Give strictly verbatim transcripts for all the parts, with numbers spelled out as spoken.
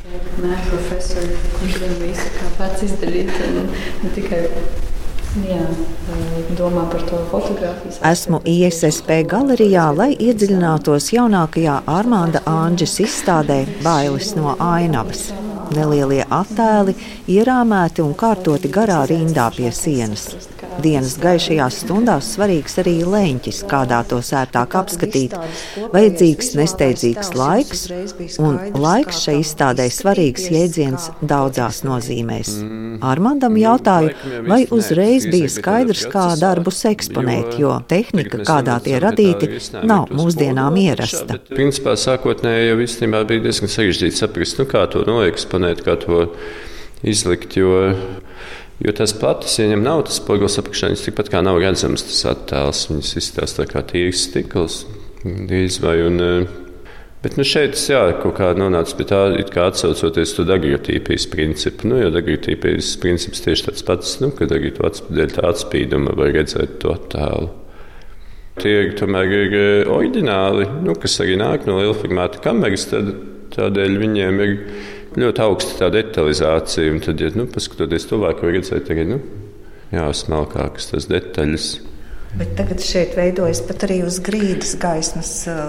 Nē, profesori, kurš var visu kā pats izdarīt, un ne tikai jā, domā par to fotogrāfiju. Esmu I S S P galerijā, lai iedziļinātos jaunākajā Armanda Anģes izstādē Bailes no ainavas. Nelielie attēli ierāmēti un kārtoti garā rindā pie sienas. Dienas gaišajās stundās svarīgs arī leņķis, kādā to sērtāk apskatīt. Vajadzīgs nesteidzīgs laiks, un laiks šai izstādē svarīgs jēdziens daudzās nozīmēs. Armandam jautāju, vai uzreiz bija skaidrs, kā darbus eksponēt, jo tehnika, kādā tie radīti, nav mūsdienām ierasta. Principā sākotnēji jau īstenībā bija diezgan sarežģīti saprast, nu, kā to noeksponēt, kā to izlikt, jo Jo tās plates, ja viņam nav tas spogulis apakšā, viņas tikpat kā nav redzams tas attēls. Viņas izstāsta kā tīrs stikls, drīz vai. Un, bet nu šeit es jā, kaut kā nonācu pie tā, it kā atsaucoties to daguerreotīpijas principu. Nu, jo daguerreotīpijas princips tieši tāds pats, nu, kad arī to dēļ tā atspīduma var redzēt to attēlu. Tie tomēr ir oriģināli, nu, kas arī nāk no lielformāta kameras, tad tādēļ viņiem ir ļoti augsta tā detalizācija, un tad, ja nu, paskatoties tuvāk, var redzēt arī, nu, jā, smalkākas tās detaļas. Bet tagad šeit veidojas pat arī uz grīdas gaismas,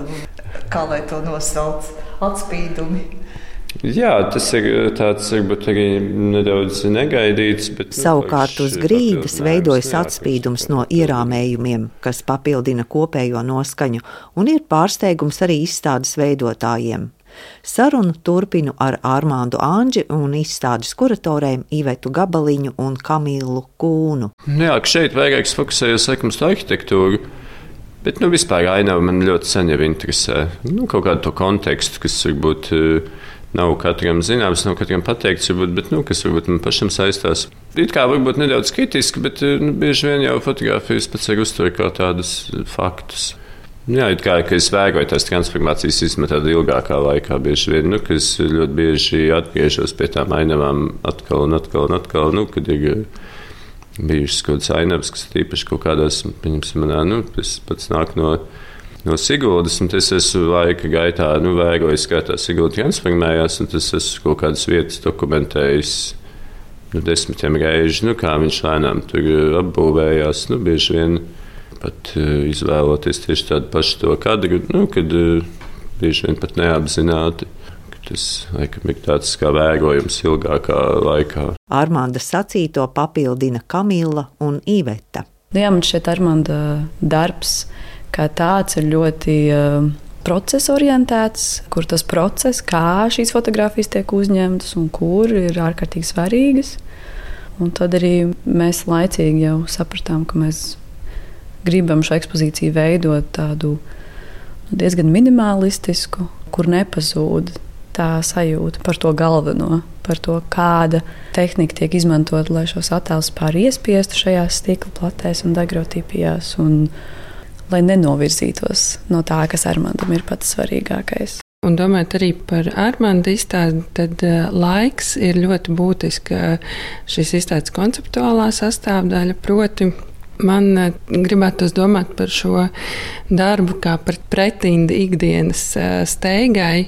kā lai to nosauc, atspīdumi. Jā, tas ir tāds varbūt arī nedaudz negaidīts. Bet, nu, Savukārt uz grīdas veidojas atspīdums no ierāmējumiem, kas papildina kopējo noskaņu, un ir pārsteigums arī izstādes veidotājiem. Sarunu turpinu ar Armandu Anģi un izstādes kuratorēm Ivetu Gabaliņu un Kamilu Kūnu. Jā, šeit vairāk fokusējos laikam uz to arhitektūru, bet nu, vispār ainava man ļoti sen jau interesē. Nu, kaut kādu to kontekstu, kas varbūt nav katram zināms, nav katram pateikts, varbūt, bet nu, kas varbūt man pašam saistās. It kā varbūt nedaudz kritiski, bet nu, bieži vien jau fotogrāfijas pats ir uztver kā tādus faktus. Jā, it kā es vēroju tās transformācijas izmē tādā ilgākā laikā, bieži vien, nu, ka es ļoti bieži atgriežos pie tām ainavām atkal un atkal un atkal, nu, kad ir bijušas kaut kādas ainavas, kas ir īpaši kaut kādās, pieņemsim, manā, nu, es pats nāku no, no Siguldas, un es esmu laika gaitā, nu, vērojis, kā tā Sigulda transformējās, un tas esmu kaut kādas vietas dokumentējis, nu, desmitiem reiži, nu, kā viņš lēnām tur apbūvējās, nu, bieži vien pat uh, izvēloties tieši tādu pašu to kadru, nu, kad uh, bieži vien pat neapzināti, ka tas, laikam, ir tāds kā vērojums ilgākā laikā. Armanda sacīto papildina Kamila un Iveta. Jā, man šķiet Armanda darbs kā tāds ir ļoti uh, procesorientēts, kur tas process, kā šīs fotogrāfijas tiek uzņemtas un kur ir ārkārtīgi svarīgas. Un tad arī mēs laicīgi jau sapratām, ka mēs gribam šo ekspozīciju veidot tādu diezgan minimalistisku, kur nepazūd tā sajūta par to galveno, par to, kāda tehnika tiek izmantota, lai šos attēlus pār iespiestu šajās stikla platēs un daguerreotīpijās, un lai nenovirzītos no tā, kas Armandam ir pats svarīgākais. Un domājot arī par Armanda izstādi, tad laiks ir ļoti būtiska šīs izstādes konceptuālā sastāvdaļa, proti man gribētos domāt par šo darbu kā par pretindi ikdienas steigai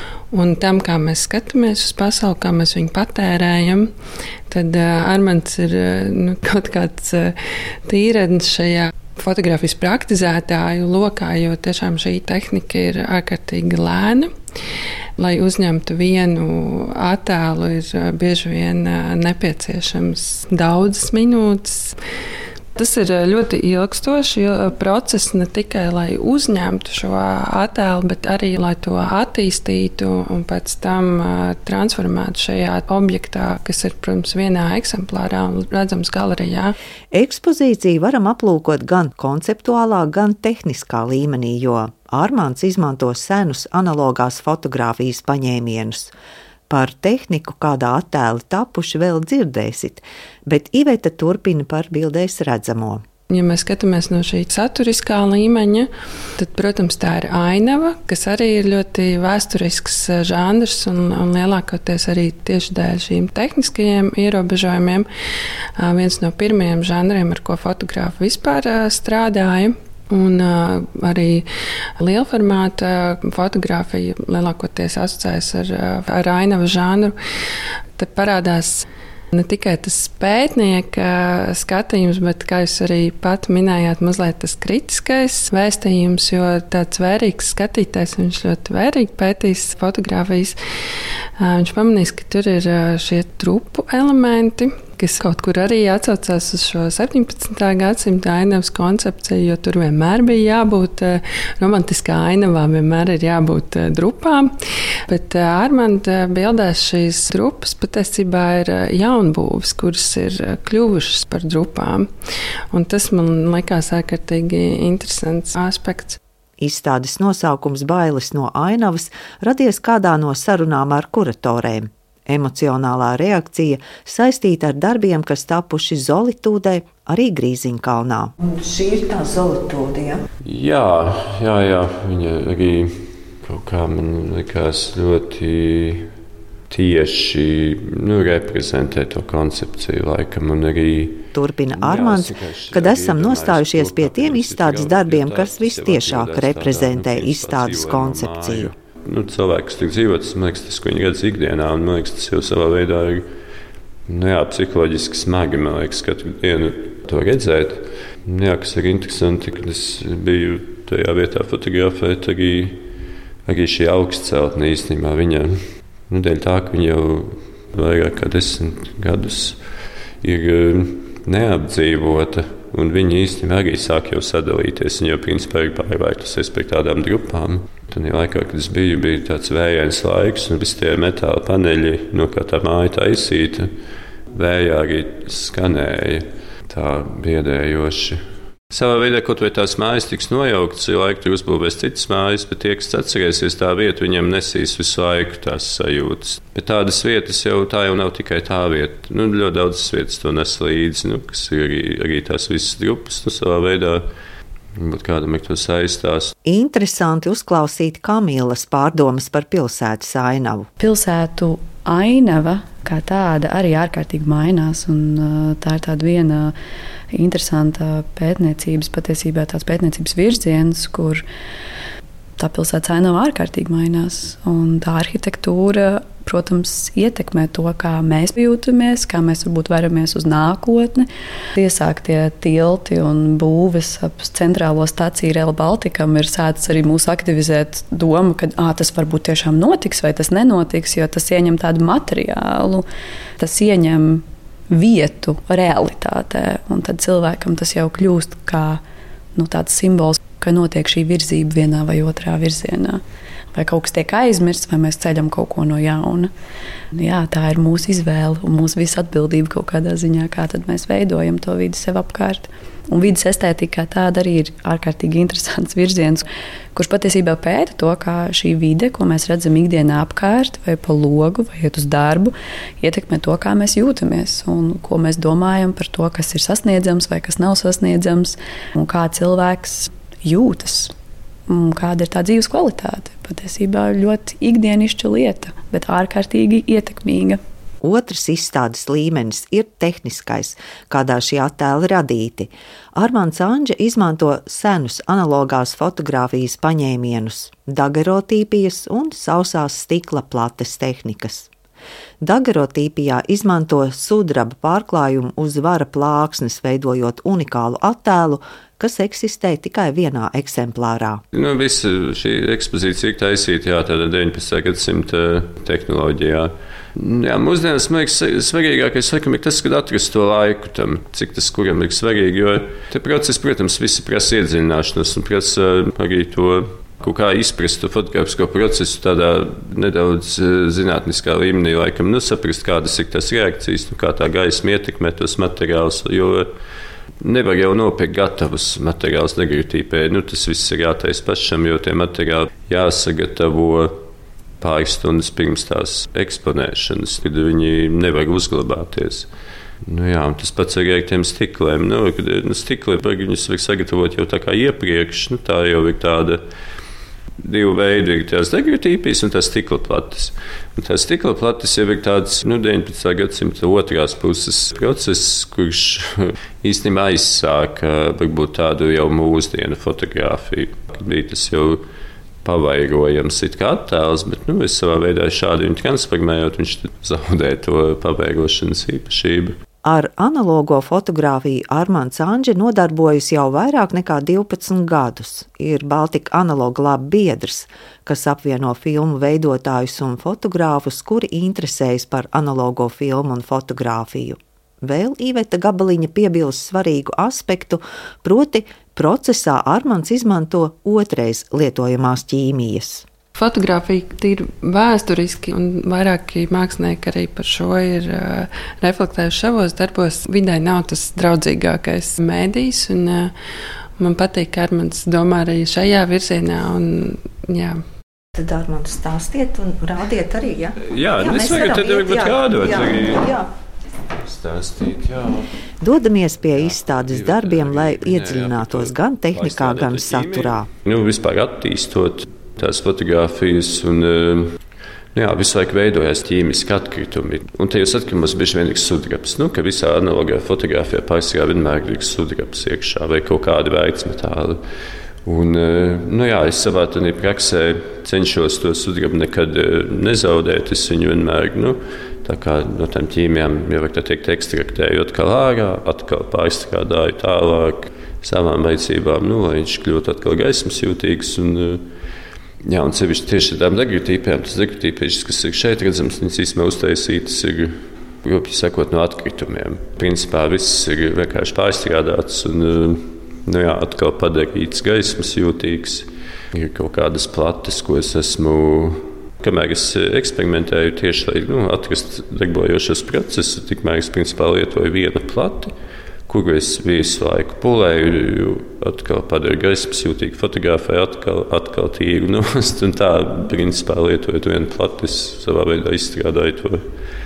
un tam, kā mēs skatāmies uz pasauli, kā mēs viņu patērējam. Tad Armands ir nu, kaut kāds tīrednis šajā fotogrāfijas praktizētāju lokā, jo tiešām šī tehnika ir ārkārtīgi lēna. Lai uzņemtu vienu attēlu, ir bieži vien nepieciešams daudzas minūtes. Tas ir ļoti ilgstošs process ne tikai, lai uzņemtu šo attēlu, bet arī, lai to attīstītu un pēc tam transformētu šajā objektā, kas ir, protams, vienā eksemplārā un redzams galerijā. Ekspozīciju varam aplūkot gan konceptuālā, gan tehniskā līmenī, jo Armands izmanto senus analogās fotogrāfijas paņēmienus. Par tehniku, kādā attēli tapuši, vēl dzirdēsit, bet Iveta turpina par bildēs redzamo. Ja mēs skatāmies no šī saturiskā līmeņa, tad, protams, tā ir ainava, kas arī ir ļoti vēsturisks žanrs un, un lielākoties arī tieši dēļ šīm tehniskajiem ierobežojumiem. Viens no pirmajiem žanriem, ar ko fotogrāfi vispār strādāja. Un uh, arī lielformāta fotografija lielākoties asociējas ar, ar ainavu žanru. Tad parādās ne tikai tas pētnieka skatījums, bet, kā jūs arī pat minējāt, mazliet tas kritiskais vēstījums, jo tāds vērīgs skatītājs, viņš ļoti vērīgi pētīs fotogrāfijas. Viņš pamanīs, ka tur ir šie trupu elementi, kas kaut kur arī atsaucās uz šo septiņpadsmitā gadsimta ainavas koncepciju, jo tur vienmēr bija jābūt romantiskā ainavā, vienmēr ir jābūt drupām. Bet Armanda bildēs šīs drupas patiesībā ir jaunbūves, kuras ir kļuvušas par drupām. Un tas man likās ārkārtīgi interesants aspekts. Izstādes nosaukums Bailes no ainavas radies kādā no sarunām ar kuratorēm. Emocionālā reakcija saistīta ar darbiem, kas tapuši Zolitūdē, arī Grīziņkalnā. Un šī ir tā Zolitūde, ja? Jā, jā, jā. Viņa arī kaut kā man likās ļoti tieši nu, reprezentē to koncepciju laikam un arī. Turpina Armands, kad esam nostājušies pie tiem izstādes darbiem, kas vistiešāk reprezentē izstādes koncepciju. Nu, cilvēks tik dzīvot, tas, man liekas, tas, ko viņi redz ikdienā, un man liekas, tas jau savā veidā ir nu, jā, psiholoģiski smagi, man liekas, katru dienu to redzēt. Jā, kas ir interesanti, kad es biju tajā vietā fotografēt, arī, arī šī augstceltne īstenībā viņa, nu, dēļ tā, ka viņa jau vairāk kā desmit gadus ir neapdzīvota, un viņi īstenībā arī sāk jau sadalīties, viņa jau principā ir pārvērtusies pie tādām grupām. Tad laikā, kad es biju, bija tāds vējains laiks, un visi tie metāla paneļi, no kā tā māja taisīta, vējā arī skanēja tā biedējoši. Savā veidā kaut vai tās mājas tiks nojauktas, jo laika tur uzbūvēs citas mājas, bet tie, kas atcerēsies tā vietu, viņiem nesīs visu laiku tās sajūtas. Bet tādas vietas jau tā jau nav tikai tā vieta. Nu, ļoti daudzas vietas to nes līdzi, nu, kas ir arī, arī tās visas grupas, nu, savā veidā. Bet kādam ir to saistās. Interesanti uzklausīt Kamilas pārdomas par pilsētas ainavu. Pilsētu ainava kā tāda arī ārkārtīgi mainās, un tā ir tāda viena interesanta pētniecības, patiesībā tāds pētniecības virziens, kur tā pilsētas ainava ārkārtīgi mainās, un tā arhitektūra, protams, ietekmē to, kā mēs jūtamies, kā mēs varbūt veramies uz nākotni. Iesāktie tilti un būves ap centrālo staciju Rail Balticam ir sācis arī mūs aktivizēt domu, ka ā, tas varbūt tiešām notiks vai tas nenotiks, jo tas ieņem tādu materiālu, tas ieņem vietu realitātē, un tad cilvēkam tas jau kļūst kā nu, tāds simbols, ka notiek šī virzība vienā vai otrā virzienā. Vai kaut kas tiek aizmirsts, vai mēs ceļam kaut ko no jauna. Jā, tā ir mūsu izvēle un mūsu visa atbildība kaut kādā ziņā, kā tad mēs veidojam to vidi sev apkārt. Un vidas estētika tāda arī ir ārkārtīgi interesants virziens, kurš patiesībā pēta to, kā šī vide, ko mēs redzam ikdienā apkārt, vai pa logu, vai iet uz darbu, ietekmē to, kā mēs jūtamies un ko mēs domājam par to, kas ir sasniedzams vai kas nav sasniedzams, un kā cilvēks jūtas. Kāda ir tā dzīves kvalitāte? Patiesībā ļoti ikdienišķa lieta, bet ārkārtīgi ietekmīga. Otrs izstādes līmenis ir tehniskais, kādā šie attēli radīti. Armands Anģe izmanto senus analogās fotogrāfijas paņēmienus, daguerotipijas un sausās stikla plates tehnikas. Daguerotipijā izmanto sudraba pārklājumu uz vara plāksnes, veidojot unikālu attēlu, kas eksistē tikai vienā eksemplārā. Nu, visa šī ekspozīcija ir taisīta jā, tādā deviņpadsmitā gadsimta tehnoloģijā. Jā, mūsdienās, man liekas, svarīgākais laikam ir tas, kad atrast to laiku tam, cik tas kuram ir svarīgi, jo te process, protams, visi prasa iedziļināšanos un prasa arī to kaut kā izprast to fotogrāfisko procesu tādā nedaudz zinātniskā līmenī, laikam, nu, saprast, kādas ir tās reakcijas, nu, kā tā gaisma ietekmē tos materiālus, jo nevar jau nopirkt gatavus materiālus daguerreotīpē. Nu, tas viss ir jātaisa pašam, jo tie materiāli jāsagatavo pāris stundas pirms tās eksponēšanas, kad viņi nevar uzglabāties. Nu, jā, tas pats arī ar tiem stikliem. Nu, kad, nu, stikli, viņus var sagatavot jau tā kā iepriekš, nu, tā jau ir tāda divu veidu. Ir tās degratīpijas un tās stikla plates. Un tās stikla plates jau ir tāds nu, deviņpadsmitā gadsimta otrās puses process, kurš īstenībā aizsāka varbūt tādu jau mūsdienu fotografiju. Kad bija tas jau pavairojams it kā attēls, bet nu, es savā veidā šādi viņu transformējot, viņš zaudē to pavairošanas īpašību. Ar analogo fotografiju Armands Anģe nodarbojas jau vairāk nekā divpadsmit gadus. Ir Baltika Analoga Lab biedrs, kas apvieno filmu veidotājus un fotogrāfus, kuri interesējas par analogo filmu un fotografiju. Vēl Iveta Gabaliņa piebilst svarīgu aspektu, proti procesā Armands izmanto otrais lietojamās ķīmijas. Fotogrāfija ir vēsturiski, un vairāki mākslinieki arī par šo ir uh, reflektējuši savos darbos. Vidē nav tas draudzīgākais mēdījis, un uh, man patīk, ka Armands domā arī šajā virzienā. Un, jā. Tad Armands stāstiet un rādiet arī, ja? Jā, jā es varu tad varbūt rādot arī. Jā. Stāstīt, jā. Dodamies pie izstādes darbiem, lai iedziļinātos gan tehnikā, gan saturā. Nu, vispār attīstot tās fotogrāfijas, un nu jā, visu laiku veidojās ķīmiski atkritumi. Un tajos atkritumos bieži vien ir sudrabs. Nu, ka visā analogajā fotogrāfijā pārsvarā vienmēr ir sudrabs iekšā vai kaut kādi vērtsmetāli. Un, nu jā, es savā tādā praksē cenšos to sudrabu nekad nezaudēt. Es viņu vienmēr, nu, tā kā no tām ķīmijām, jau var tā teikt, ekstraktēju atkal ārā, atkal pārstrādāju tālāk savām vajadzībām, nu, lai viņš kļūtu atkal gaismas jūtīgs. Un, jā, un sevišķi tieši tādām degratīpēm, tas degratīpēs, kas ir šeit redzams, viņas īstenībā uztaisītas ir, rūpīgi sakot, no atkritumiem. Principā viss ir vienkārši pārstrādāts un, nu jā, atkal padarīts gaismas jūtīgs. Ir kaut kādas plates, ko es esmu, kamēr es eksperimentēju tieši, lai nu, atrastu darbojošos procesus, tikmēr es principā lietoju vienu plati, kuru es visu laiku pulēju, atkal padaru gaismas jūtīgu fotografēju, atkal, atkal tīru nost, un tā, principā, lietojot vienu plati, es savā veidā izstrādāju to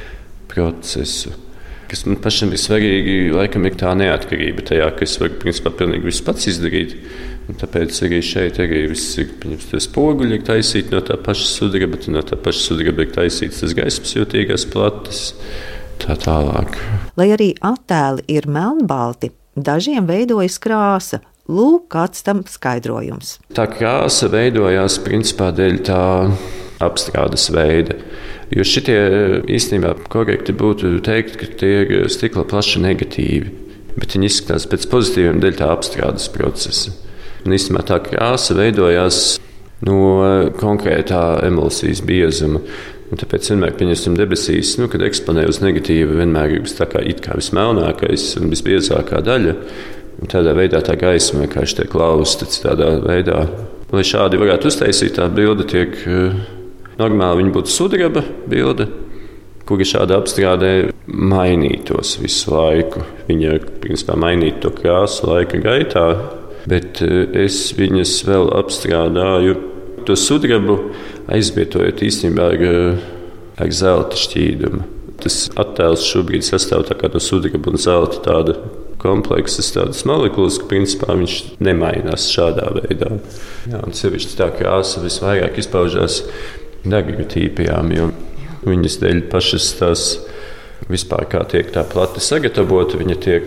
procesu. Kas man pašam ir svarīgi, laikam ir tā neatkarība tajā, ka es varu, principā, pilnīgi visu pats izdarīt, un tāpēc arī šeit arī viss ir, pieņems, tie spoguļi ir taisīti no tā paša sudraba, no tā paša sudraba ir taisīts tas gaismas jūtīgās plates, tā tālāk. Lai arī attēli ir melnbalti, dažiem veidojas krāsa. Lūk, kāds tam skaidrojums. Tā krāsa veidojās principā dēļ tā apstrādes veida. Jo šitie īstenībā korekti būtu teikt, ka tie ir stikla plaši negatīvi, bet viņi izskatās pēc pozitīviem dēļ tā apstrādes procesa. Un īstenībā tā krāsa veidojās no konkrētā emulsijas biezuma. Un tāpēc vienmēr, pieņemsim, debesīs, nu, kad eksponē uz negatīvu, vienmēr ir tā kā it kā vismelnākais un visbiezākā daļa. Un tādā veidā tā gaisma vienkārši tiek lausta tādā veidā. Lai šādi varētu uztaisīt, tā bilde tiek normāli, viņa būtu sudraba bilde, kura šādā apstrādē mainītos visu laiku. Viņa, principā, mainītu to krāsu laika gaitā, bet es viņas vēl apstrādāju to sudrabu, aizvietojot īstenībā ar, ar zelta šķīdumu. Tas attēls šobrīd sastāv tā kā no sudraba un zelta tāda kompleksas, tādas molekulas, ka principā viņš nemainās šādā veidā. Jā, un sevišķi tā krāsa visvairāk izpaužās degratīpijām, jo viņas dēļ pašas tās vispār kā tiek tā plati sagatavota, viņa tiek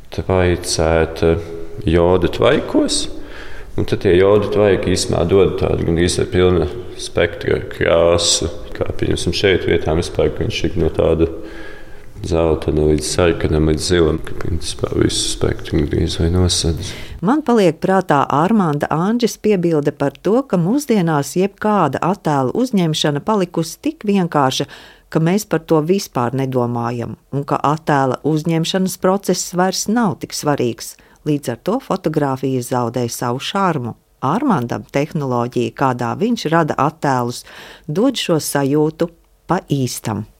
tvaicēta joda tvaikos. Un tad tie jodu tvaiki īstenībā dod tādu gandrīz ar pilna spektra krāsu. Kā pieņemsim šeit vietām vispār, ka viņš ir no tāda zeltaina līdz sarkanam, līdz zilam, ka principā visu spektru gandrīz vai nosedz. Man paliek prātā Armanda Anģes piebilde par to, ka mūsdienās jebkāda attēla uzņemšana palikusi tik vienkārša, ka mēs par to vispār nedomājam, un ka attēla uzņemšanas process vairs nav tik svarīgs. Līdz ar to fotogrāfija zaudēja savu šarmu. Armandam tehnoloģija, kādā viņš rada attēlus, dod šo sajūtu pa īstam.